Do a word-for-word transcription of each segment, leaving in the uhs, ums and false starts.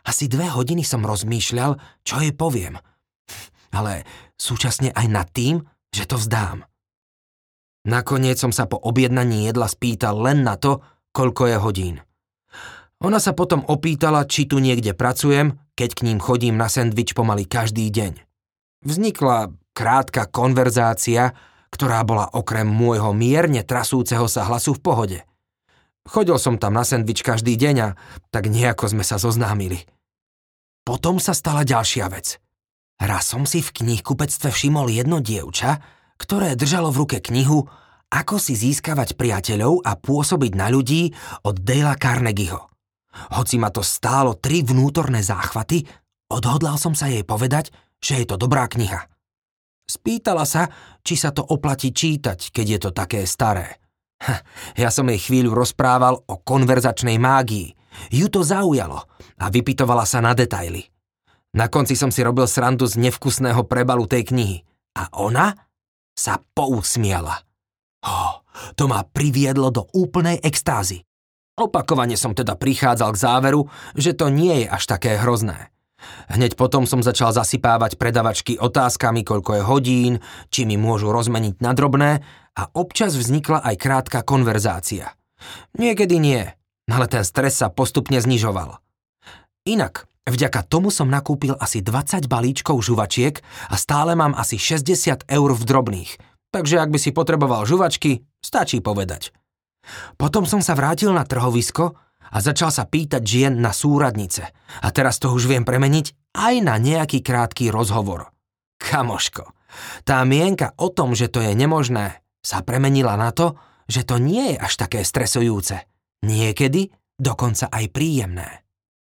Asi dve hodiny som rozmýšľal, čo jej poviem. Ale súčasne aj nad tým, že to vzdám. Nakoniec som sa po objednaní jedla spýtal len na to, koľko je hodín. Ona sa potom opýtala, či tu niekde pracujem, keď k ním chodím na sendvič pomaly každý deň. Vznikla krátka konverzácia, ktorá bola okrem môjho mierne trasúceho sa hlasu v pohode. Chodil som tam na sendvič každý deň a tak nejako sme sa zoznámili. Potom sa stala ďalšia vec. Raz som si v knihkupectve všimol jedno dievča, ktoré držalo v ruke knihu Ako si získavať priateľov a pôsobiť na ľudí od Dalea Carnegieho. Hoci ma to stálo tri vnútorné záchvaty, odhodlal som sa jej povedať, že je to dobrá kniha. Spýtala sa, či sa to oplatí čítať, keď je to také staré. Ja som jej chvíľu rozprával o konverzačnej mágii. Ju to zaujalo a vypytovala sa na detaily. Na konci som si robil srandu z nevkusného prebalu tej knihy a ona sa pousmiala. Oh, to ma priviedlo do úplnej extázy. Opakovane som teda prichádzal k záveru, že to nie je až také hrozné. Hneď potom som začal zasypávať predavačky otázkami, koľko je hodín, či mi môžu rozmeniť na drobné a občas vznikla aj krátka konverzácia. Niekedy nie, ale ten stres sa postupne znižoval. Inak, vďaka tomu som nakúpil asi dvadsať balíčkov žuvačiek a stále mám asi šesťdesiat eur v drobných, takže ak by si potreboval žuvačky, stačí povedať. Potom som sa vrátil na trhovisko a začal sa pýtať žien na súradnice. A teraz to už viem premeniť aj na nejaký krátky rozhovor. Kamoško, tá mienka o tom, že to je nemožné, sa premenila na to, že to nie je až také stresujúce. Niekedy dokonca aj príjemné.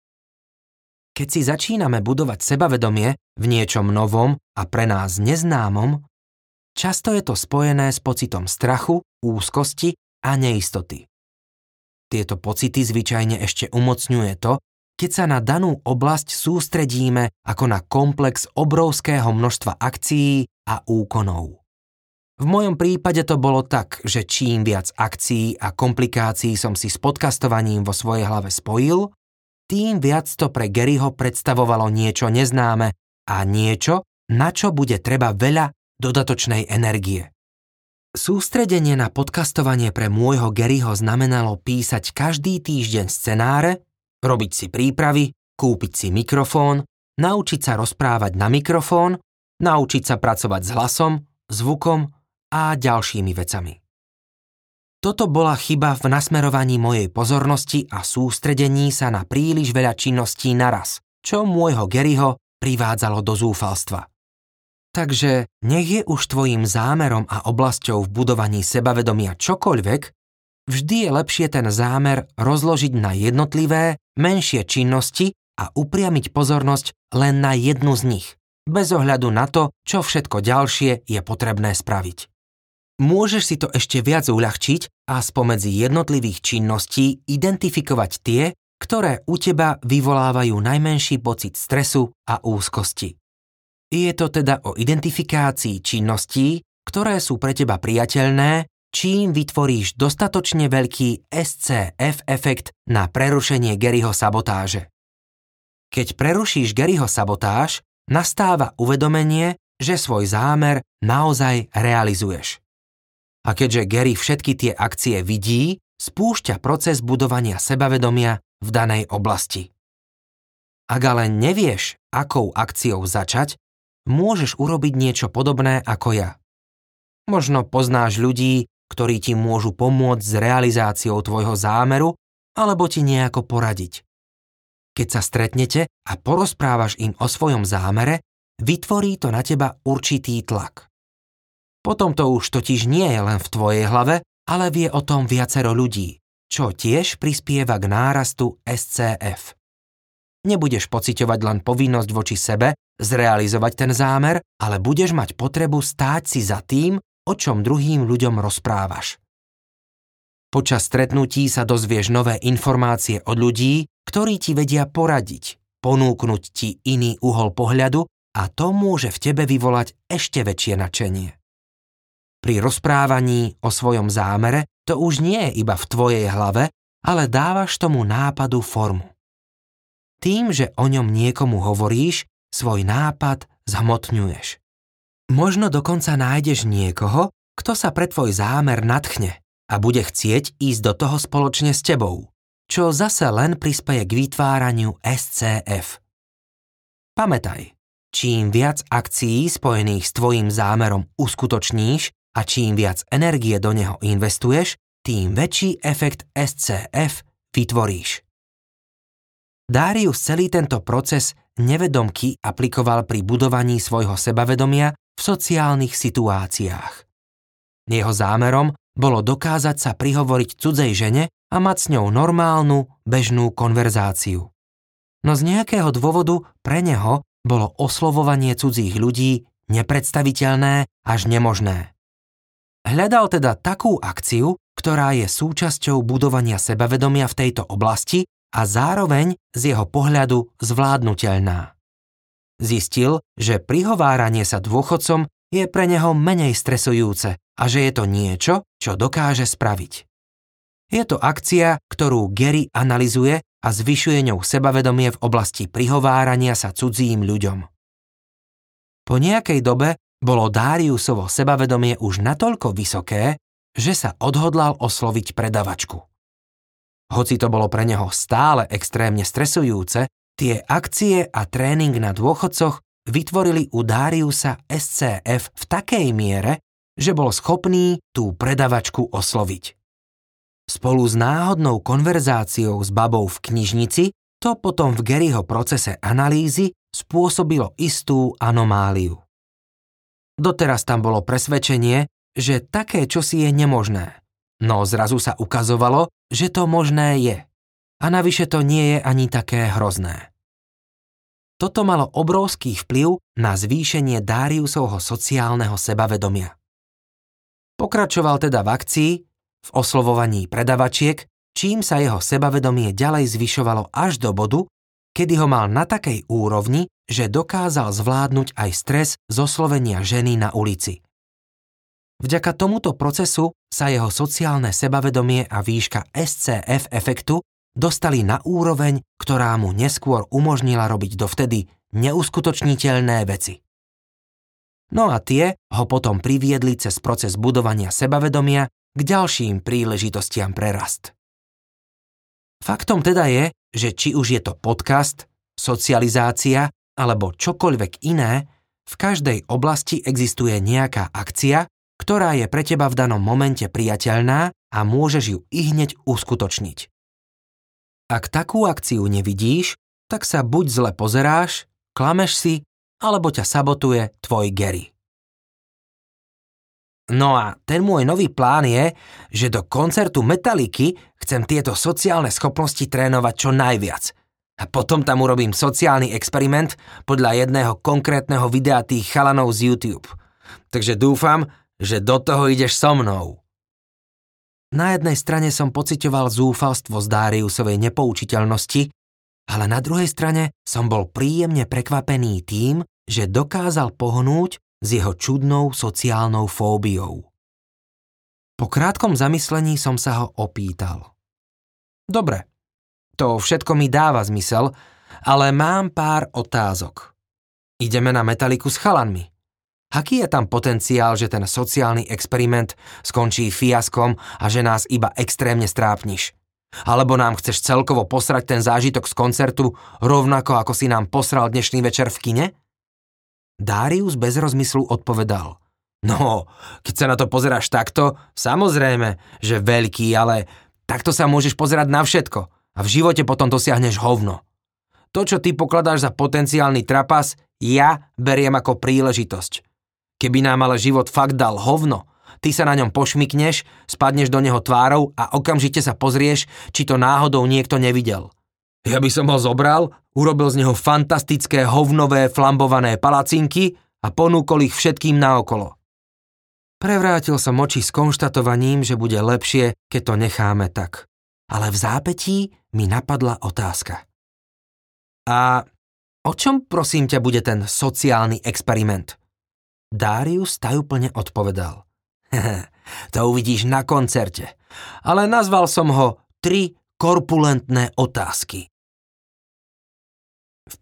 Keď si začíname budovať sebavedomie v niečom novom a pre nás neznámom, často je to spojené s pocitom strachu, úzkosti a neistoty. Tieto pocity zvyčajne ešte umocňuje to, keď sa na danú oblasť sústredíme ako na komplex obrovského množstva akcií a úkonov. V mojom prípade to bolo tak, že čím viac akcií a komplikácií som si s podcastovaním vo svojej hlave spojil, tým viac to pre Garyho predstavovalo niečo neznáme a niečo, na čo bude treba veľa dodatočnej energie. Sústredenie na podcastovanie pre môjho Garyho znamenalo písať každý týždeň scenáre, robiť si prípravy, kúpiť si mikrofón, naučiť sa rozprávať na mikrofón, naučiť sa pracovať s hlasom, zvukom a ďalšími vecami. Toto bola chyba v nasmerovaní mojej pozornosti a sústredení sa na príliš veľa činností naraz, čo môjho Garyho privádzalo do zúfalstva. Takže nech je už tvojím zámerom a oblasťou v budovaní sebavedomia čokoľvek, vždy je lepšie ten zámer rozložiť na jednotlivé, menšie činnosti a upriamiť pozornosť len na jednu z nich, bez ohľadu na to, čo všetko ďalšie je potrebné spraviť. Môžeš si to ešte viac uľahčiť a spomedzi jednotlivých činností identifikovať tie, ktoré u teba vyvolávajú najmenší pocit stresu a úzkosti. Je to teda o identifikácii činností, ktoré sú pre teba priateľné, čím vytvoríš dostatočne veľký es cé ef efekt na prerušenie Garyho sabotáže. Keď prerušíš Garyho sabotáž, nastáva uvedomenie, že svoj zámer naozaj realizuješ. A keďže Gary všetky tie akcie vidí, spúšťa proces budovania sebavedomia v danej oblasti. Ak ale nevieš, akou akciou začať, môžeš urobiť niečo podobné ako ja. Možno poznáš ľudí, ktorí ti môžu pomôcť s realizáciou tvojho zámeru alebo ti nejako poradiť. Keď sa stretnete a porozprávaš im o svojom zámere, vytvorí to na teba určitý tlak. Potom to už totiž nie je len v tvojej hlave, ale vie o tom viacero ľudí, čo tiež prispieva k nárastu es cé ef. Nebudeš pociťovať len povinnosť voči sebe zrealizovať ten zámer, ale budeš mať potrebu stáť si za tým, o čom druhým ľuďom rozprávaš. Počas stretnutí sa dozvieš nové informácie od ľudí, ktorí ti vedia poradiť, ponúknuť ti iný uhol pohľadu a to môže v tebe vyvolať ešte väčšie nadšenie. Pri rozprávaní o svojom zámere to už nie je iba v tvojej hlave, ale dávaš tomu nápadu formu. Tým, že o ňom niekomu hovoríš, svoj nápad zhmotňuješ. Možno dokonca nájdeš niekoho, kto sa pre tvoj zámer nadchne a bude chcieť ísť do toho spoločne s tebou, čo zase len prispeje k vytváraniu es cé ef. Pamätaj, čím viac akcií spojených s tvojím zámerom uskutočníš a čím viac energie do neho investuješ, tým väčší efekt es cé ef vytvoríš. Darius celý tento proces nevedomky aplikoval pri budovaní svojho sebavedomia v sociálnych situáciách. Jeho zámerom bolo dokázať sa prihovoriť cudzej žene a mať s ňou normálnu, bežnú konverzáciu. No z nejakého dôvodu pre neho bolo oslovovanie cudzích ľudí nepredstaviteľné až nemožné. Hľadal teda takú akciu, ktorá je súčasťou budovania sebavedomia v tejto oblasti a zároveň z jeho pohľadu zvládnuteľná. Zistil, že prihováranie sa dôchodcom je pre neho menej stresujúce a že je to niečo, čo dokáže spraviť. Je to akcia, ktorú Gary analyzuje a zvyšuje ňou sebavedomie v oblasti prihovárania sa cudzím ľuďom. Po nejakej dobe bolo Dariusovo sebavedomie už natoľko vysoké, že sa odhodlal osloviť predavačku. Hoci to bolo pre neho stále extrémne stresujúce, tie akcie a tréning na dôchodcoch vytvorili u Dariusa es cé ef v takej miere, že bol schopný tú predavačku osloviť. Spolu s náhodnou konverzáciou s babou v knižnici to potom v Garyho procese analýzy spôsobilo istú anomáliu. Doteraz tam bolo presvedčenie, že také čosi je nemožné, no zrazu sa ukazovalo, že to možné je. A navyše to nie je ani také hrozné. Toto malo obrovský vplyv na zvýšenie Dariusovho sociálneho sebavedomia. Pokračoval teda v akcii, v oslovovaní predavačiek, čím sa jeho sebavedomie ďalej zvyšovalo až do bodu, kedy ho mal na takej úrovni, že dokázal zvládnuť aj stres z oslovenia ženy na ulici. Vďaka tomuto procesu sa jeho sociálne sebavedomie a výška es cé ef efektu dostali na úroveň, ktorá mu neskôr umožnila robiť dovtedy neuskutočniteľné veci. No a tie ho potom priviedli cez proces budovania sebavedomia k ďalším príležitostiam pre rast. Faktom teda je, že či už je to podcast, socializácia alebo čokoľvek iné, v každej oblasti existuje nejaká akcia, ktorá je pre teba v danom momente priateľná a môžeš ju ihneď uskutočniť. Ak takú akciu nevidíš, tak sa buď zle pozeráš, klameš si, alebo ťa sabotuje tvoj Gary. No a ten môj nový plán je, že do koncertu Metalliky chcem tieto sociálne schopnosti trénovať čo najviac. A potom tam urobím sociálny experiment podľa jedného konkrétneho videa tých chalanov z YouTube. Takže dúfam, že do toho ideš so mnou. Na jednej strane som pociťoval zúfalstvo z Dariusovej nepoučiteľnosti, ale na druhej strane som bol príjemne prekvapený tým, že dokázal pohnúť s jeho čudnou sociálnou fóbiou. Po krátkom zamyslení som sa ho opýtal. Dobre, to všetko mi dáva zmysel, ale mám pár otázok. Ideme na Metalliku s chalanmi. Aký je tam potenciál, že ten sociálny experiment skončí fiaskom a že nás iba extrémne strápniš? Alebo nám chceš celkovo posrať ten zážitok z koncertu rovnako ako si nám posral dnešný večer v kine? Darius bez rozmyslu odpovedal. No, keď sa na to pozeráš takto, samozrejme, že veľký, ale takto sa môžeš pozerať na všetko a v živote potom dosiahneš hovno. To, čo ty pokladáš za potenciálny trapas, ja beriem ako príležitosť. Keby nám ale život fakt dal hovno, ty sa na ňom pošmykneš, spadneš do neho tvárou a okamžite sa pozrieš, či to náhodou niekto nevidel. Ja by som ho zobral, urobil z neho fantastické hovnové flambované palacinky a ponúkol ich všetkým naokolo. Prevrátil som oči s konštatovaním, že bude lepšie, keď to necháme tak. Ale v zápätí mi napadla otázka. A o čom prosím ťa bude ten sociálny experiment? Darius tajúplne odpovedal. To uvidíš na koncerte, ale nazval som ho tri korpulentné otázky.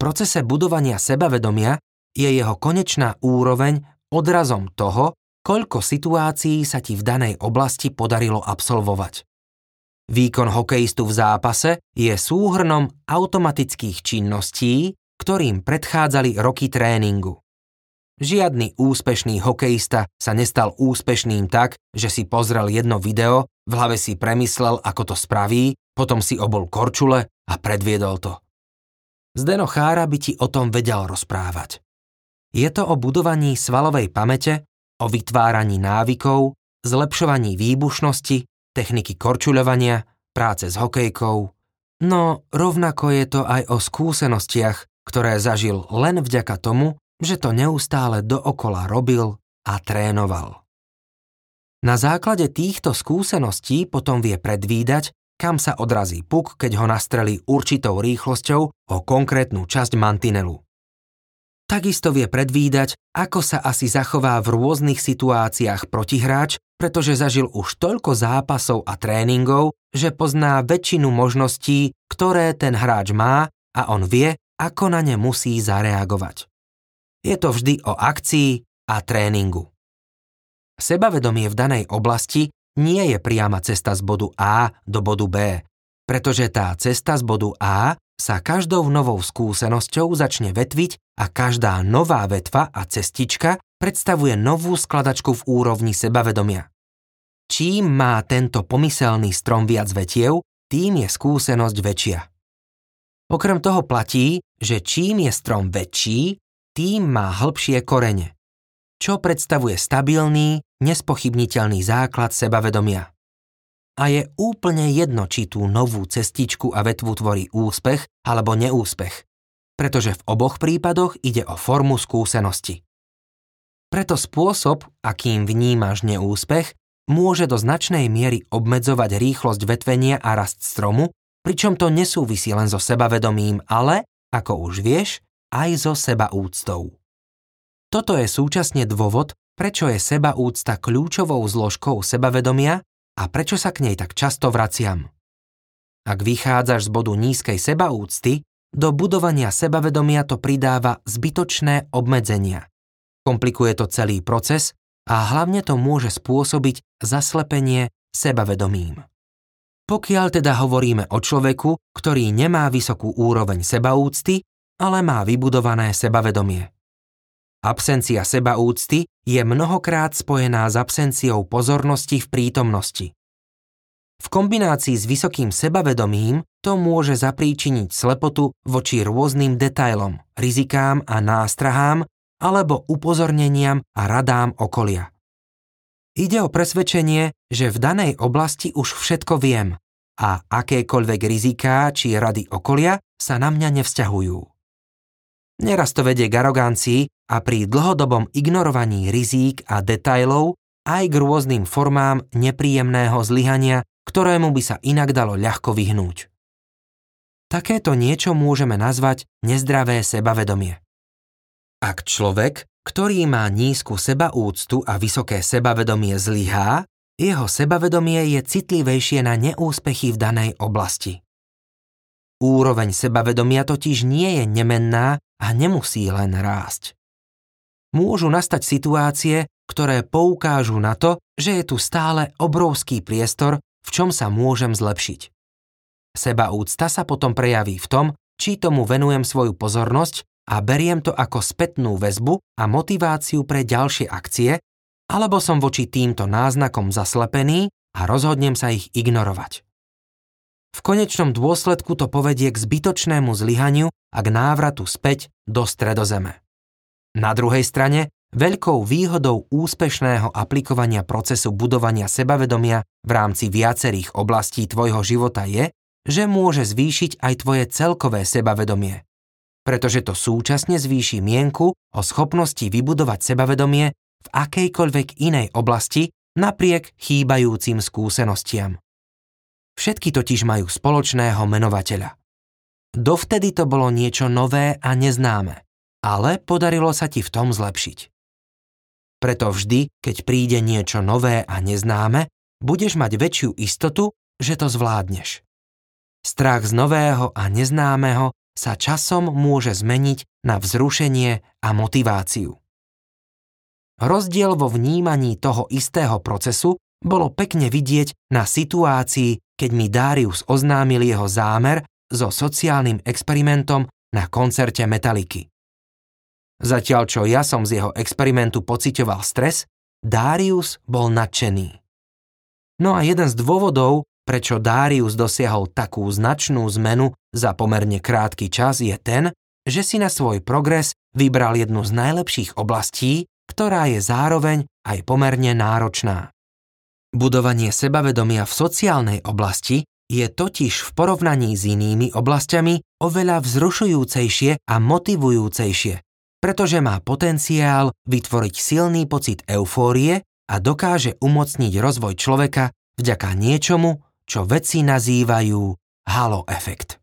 procese budovania sebavedomia je jeho konečná úroveň odrazom toho, koľko situácií sa ti v danej oblasti podarilo absolvovať. Výkon hokejistu v zápase je súhrnom automatických činností, ktorým predchádzali roky tréningu. Žiadny úspešný hokejista sa nestal úspešným tak, že si pozrel jedno video, v hlave si premyslel, ako to spraví, potom si obul korčule a predviedol to. Zdeno Chára by ti o tom vedel rozprávať. Je to o budovaní svalovej pamäte, o vytváraní návykov, zlepšovaní výbušnosti, techniky korčuľovania, práce s hokejkou. No rovnako je to aj o skúsenostiach, ktoré zažil len vďaka tomu, že to neustále dookola robil a trénoval. Na základe týchto skúseností potom vie predvídať, kam sa odrazí puk, keď ho nastrelí určitou rýchlosťou o konkrétnu časť mantinelu. Takisto vie predvídať, ako sa asi zachová v rôznych situáciách protihráč, pretože zažil už toľko zápasov a tréningov, že pozná väčšinu možností, ktoré ten hráč má a on vie, ako na ne musí zareagovať. Je to vždy o akcii a tréningu. Sebavedomie v danej oblasti nie je priama cesta z bodu A do bodu B, pretože tá cesta z bodu A sa každou novou skúsenosťou začne vetviť a každá nová vetva a cestička predstavuje novú skladačku v úrovni sebavedomia. Čím má tento pomyselný strom viac vetiev, tým je skúsenosť väčšia. Okrem toho platí, že čím je strom väčší, tým má hĺbšie korene, čo predstavuje stabilný, nespochybniteľný základ sebavedomia. A je úplne jedno, či tú novú cestičku a vetvu tvorí úspech alebo neúspech, pretože v oboch prípadoch ide o formu skúsenosti. Preto spôsob, akým vnímaš neúspech, môže do značnej miery obmedzovať rýchlosť vetvenia a rast stromu, pričom to nesúvisí len so sebavedomím, ale, ako už vieš, aj so sebaúctou. Toto je súčasne dôvod, prečo je sebaúcta kľúčovou zložkou sebavedomia a prečo sa k nej tak často vraciam. Ak vychádzaš z bodu nízkej sebaúcty, do budovania sebavedomia to pridáva zbytočné obmedzenia. Komplikuje to celý proces a hlavne to môže spôsobiť zaslepenie sebavedomím. Pokiaľ teda hovoríme o človeku, ktorý nemá vysokú úroveň sebaúcty, ale má vybudované sebavedomie. Absencia sebaúcty je mnohokrát spojená s absenciou pozornosti v prítomnosti. V kombinácii s vysokým sebavedomím to môže zapríčiniť slepotu voči rôznym detailom, rizikám a nástrahám alebo upozorneniam a radám okolia. Ide o presvedčenie, že v danej oblasti už všetko viem a akékoľvek riziká či rady okolia sa na mňa nevzťahujú. Neraz to vedie k arogancii a pri dlhodobom ignorovaní rizík a detailov aj k rôznym formám nepríjemného zlyhania, ktorému by sa inak dalo ľahko vyhnúť. Takéto niečo môžeme nazvať nezdravé sebavedomie. Ak človek, ktorý má nízku sebaúctu a vysoké sebavedomie zlyhá, jeho sebavedomie je citlivejšie na neúspechy v danej oblasti. Úroveň sebavedomia totiž nie je nemenná a nemusí len rásť. Môžu nastať situácie, ktoré poukážu na to, že je tu stále obrovský priestor, v čom sa môžem zlepšiť. Sebaúcta sa potom prejaví v tom, či tomu venujem svoju pozornosť a beriem to ako spätnú väzbu a motiváciu pre ďalšie akcie, alebo som voči týmto náznakom zaslepený a rozhodnem sa ich ignorovať. V konečnom dôsledku to povedie k zbytočnému zlyhaniu a k návratu späť do stredozeme. Na druhej strane, veľkou výhodou úspešného aplikovania procesu budovania sebavedomia v rámci viacerých oblastí tvojho života je, že môže zvýšiť aj tvoje celkové sebavedomie, pretože to súčasne zvýši mienku o schopnosti vybudovať sebavedomie v akejkoľvek inej oblasti napriek chýbajúcim skúsenostiam. Všetky totiž majú spoločného menovateľa. Dovtedy to bolo niečo nové a neznáme, ale podarilo sa ti v tom zlepšiť. Preto vždy, keď príde niečo nové a neznáme, budeš mať väčšiu istotu, že to zvládneš. Strach z nového a neznámeho sa časom môže zmeniť na vzrušenie a motiváciu. Rozdiel vo vnímaní toho istého procesu bolo pekne vidieť na situácii, keď mi Darius oznámil jeho zámer so sociálnym experimentom na koncerte Metalliky. Zatiaľ čo ja som z jeho experimentu pociťoval stres, Darius bol nadšený. No a jeden z dôvodov, prečo Darius dosiahol takú značnú zmenu za pomerne krátky čas, je ten, že si na svoj progres vybral jednu z najlepších oblastí, ktorá je zároveň aj pomerne náročná. Budovanie sebavedomia v sociálnej oblasti je totiž v porovnaní s inými oblastiami oveľa vzrušujúcejšie a motivujúcejšie, pretože má potenciál vytvoriť silný pocit eufórie a dokáže umocniť rozvoj človeka vďaka niečomu, čo vedci nazývajú halo efekt.